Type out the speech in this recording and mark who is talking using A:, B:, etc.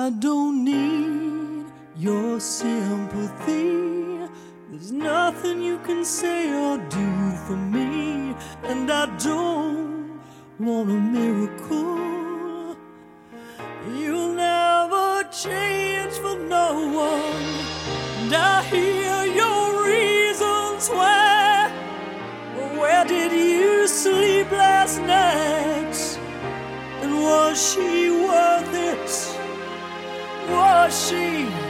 A: I don't need your sympathy. There's nothing you can say or do for me, and I don't want a miracle. You'll never change for no one, and I hear your reasons why. Where did you sleep last night? And was she worth it? Was she?